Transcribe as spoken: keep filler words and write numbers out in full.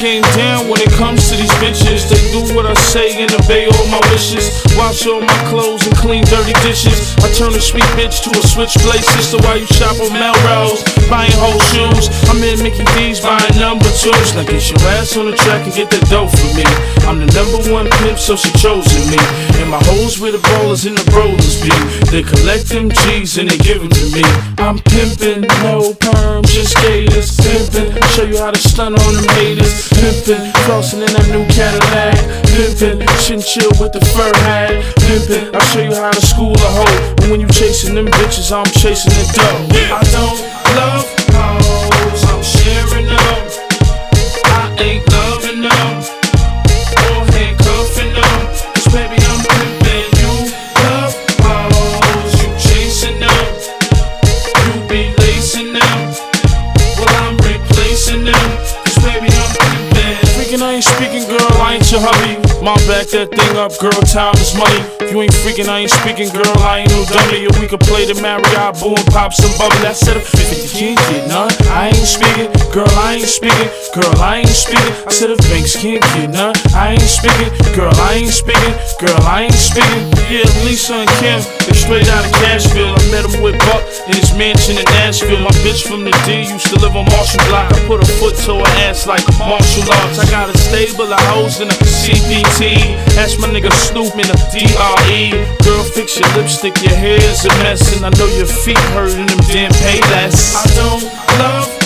came down when it comes to these bitches. They do what I say and obey all my wishes. Wash all my clothes and clean dirty dishes. I turn a sweet bitch to a switchblade sister while you shop on Melrose, buying whole shoes. I'm in Mickey D's buying number twos. Now get your ass on the track and get that dough for me. I'm the number one pimp, so she chosen me. And my hoes with the ballers and the rollers be. They collect them G's and they give them to me. I'm pimpin', no perm, just gators. Pimpin', show you how to stun on them haters. Pimpin', crossin' in that new Cadillac. Pimpin', chinchill with the fur hat. Pimpin', I'll show you how to school a hoe. And when you chasing them bitches, I'm chasing the dough. I don't love hoes, I'm sharing them. I ain't loving them or handcuffing them. Cause baby, I'm pimpin'. You love hoes, you chasing them. You be lacing them. Well, I'm replacing them. Cause baby, I'm pimpin'. Freaking, I ain't speaking, girl, I ain't your hubby. Mom, back that thing up, girl, time is money. If you ain't freaking, I ain't speaking, girl, I ain't no dummy. Or we could play the Marriott, boo, and pop some bubble. I said if fifty can't get none, I ain't speaking. Girl, I ain't speaking. Girl, I ain't speaking. I said if Banks can't get none, I ain't speaking. Girl, I ain't speaking. Girl, I ain't speaking. Yeah, Lisa and Kim, they straight out of Cashville. I met him with Buck in his mansion in Nashville. My bitch from the D used to live on Marshall Block. I put a foot to her ass like martial arts. I got a stable of hoes in a C P T. Ask my nigga Snoop in a D R E. Girl, fix your lipstick, your hair's a mess. And I know your feet hurtin' them damn pay less. I don't love